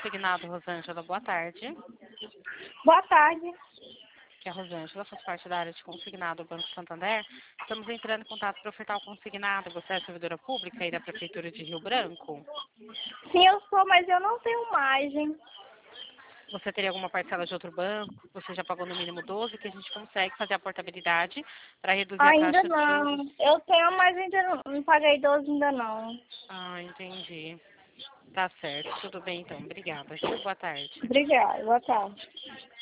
consignado, Rosângela. Boa tarde. Boa tarde. Que a Rosângela faz parte da área de consignado do Banco Santander. Estamos entrando em contato para ofertar o consignado. Você é servidora pública aí da Prefeitura de Rio Branco? Sim, eu sou, mas eu não tenho margem. Você teria alguma parcela de outro banco? Você já pagou no mínimo 12, que a gente consegue fazer a portabilidade para reduzir a Ainda taxa de não. juros. Eu tenho, mas ainda não paguei 12 ainda não. Ah, entendi. Tá certo. Tudo bem, então. Obrigada, viu? Boa tarde. Obrigada. Boa tarde.